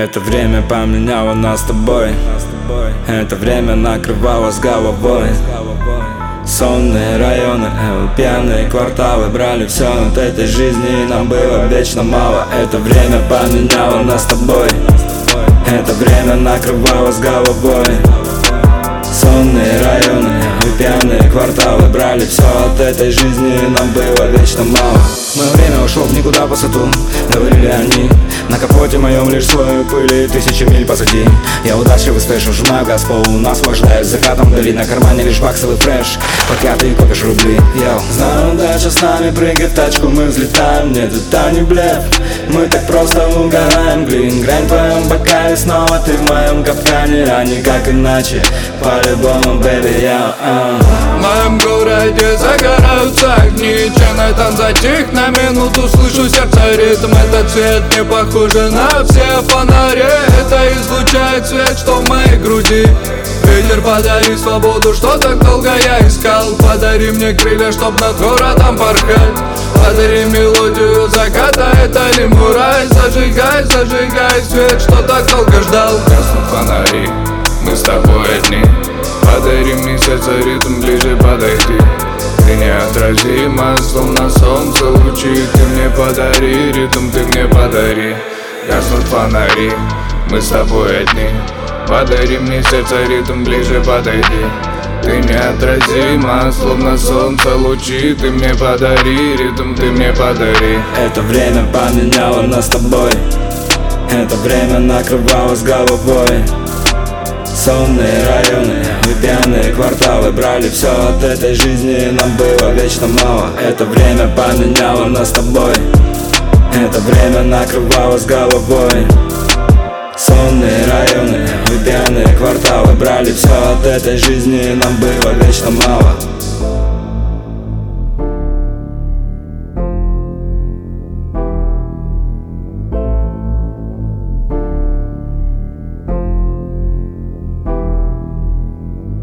Это время поменяло нас с тобой. Это время накрывало с головой. Сонные районы, пьяные кварталы брали все от этой жизни, и нам было вечно мало. Это время поменяло нас с тобой. Это время накрывало с головой. Сонные районы, пьяные кварталы брали все от этой жизни, и нам было вечно мало. Мое время ушло в никуда по саду, говорили они. На капоте моем лишь слой пыли, 1000 миль позади. Я удачливый спешу, сжимаю газ, пол наслаждаюсь закатом вдали. На кармане лишь баксовый фреш, пока ты копишь рубли. Йоу. Знаю, удача с нами прыгает тачку, мы взлетаем. Нет, это не блеф, мы так просто угораем. Глин, грань в твоем бокале, снова ты в моем капкане. А никак иначе, по-любому, бэби, я В моем городе загораются огни, Чайнатаун затих на минуту, слышу сердце ритм. Этот цвет не похоже на все фонари, это излучает свет, что в моей груди. Ветер, подари свободу, что так долго я искал. Подари мне крылья, чтоб над городом порхать. Подари мелодию заката, это лимурай. Зажигай, зажигай свет, что так долго ждал. Гаснут фонари, мы с тобой одни. Подари мне сердце ритм, ближе подойди. Ты неотразима, словно солнце лучи. Ты мне подари ритм, ты мне подари. Гаснут фонари, мы с тобой одни. Подари мне сердце ритм, ближе подойди. Ты неотразима, словно солнце лучи. Ты мне подари ритм, ты мне подари. Это время поменяло нас с тобой. Это время накрывало с головой. Сонные районы и пьяные кварталы брали все от этой жизни, и нам было вечно мало. Это время поменяло нас с тобой. Это время накрывало с головой. Сонные районы и пьяные кварталы брали все от этой жизни, и нам было вечно мало.